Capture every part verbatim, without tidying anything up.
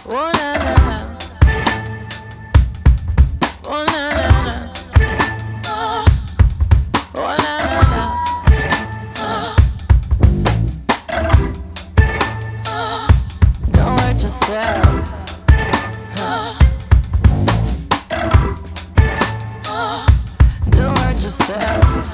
Oh na na na, oh na na na, oh oh na na na, oh. Don't hurt yourself. Don't hurt yourself.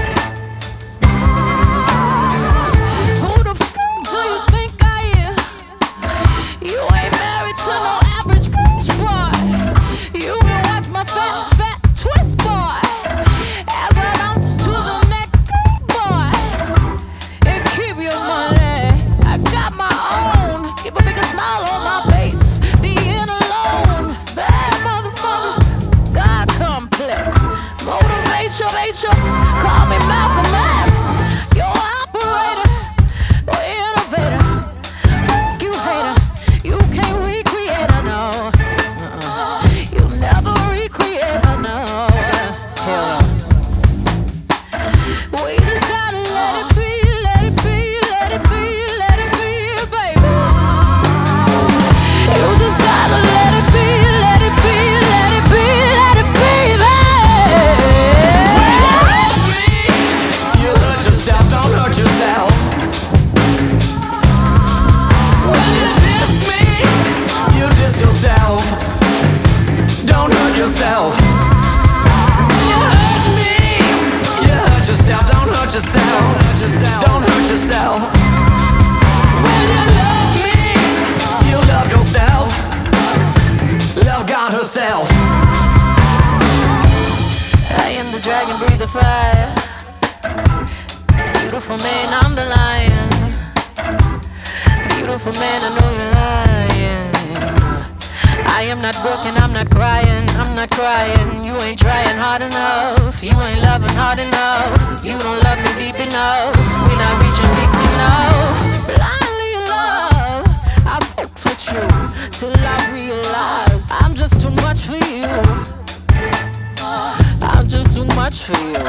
Who the f do you think I am? You ain't married to no average bitch, boy. You can watch my fat, fat twist, boy, as I bounce to the next boy. And keep your money. I got my own. Keep a bigger smile on my face. Being alone, bad motherfucker. God complex. Motivate your, call me Malcolm X. Your operator or innovator. You hater, you can't recreate her, no. Uh-uh. You never recreate her, no. Hell no. We just gotta let it be, let it be, let it be, let it be, baby. You just gotta let it be, let it be, let it be, let it be, baby. You hurt yourself, don't hurt yourself. When you diss me, you diss yourself. Don't hurt yourself. You hurt me, you hurt yourself, don't hurt yourself. Don't hurt yourself. When you love me, you love yourself. Love God herself. I am the dragon, breathe the fire. Beautiful man, I'm the lion. Beautiful man, I know you're lying. I am not broken, I'm not crying, I'm not crying. You ain't trying hard enough. You ain't loving hard enough. You don't love me deep enough. We not reaching peaks enough. Blindly in love, I fucks with you till I realize I'm just too much for you. I'm just too much for you.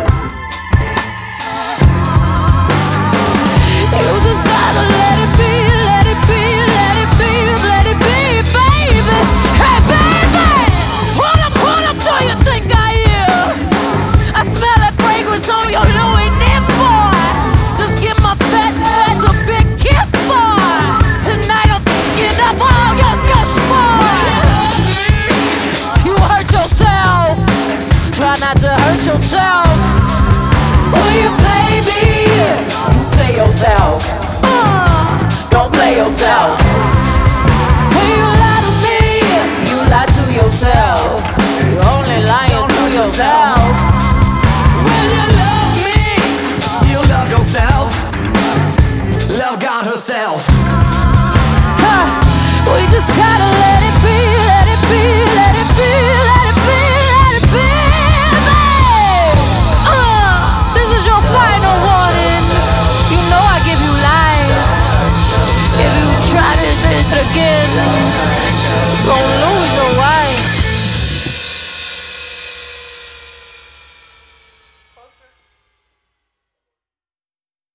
You just gotta let it be, let it be, let it be, let it be, baby. Hey, baby! What up, what up do you think I am? I smell that fragrance on your Louis Vuitton, boy. Just give my fat ass a big kiss, boy. Tonight I'm f***ing up all your gush, boy. You hurt yourself. Try not to hurt yourself. Will you play me? You play yourself. Uh, don't play yourself. Will you lie to me? You lie to yourself. You only lying to yourself. Will you love me? You love yourself. Love God herself. Huh. We just gotta let it be, let it be, let it be, let it be, let it be, babe. Uh, this is your final warning. You know I give you life. If you try this again,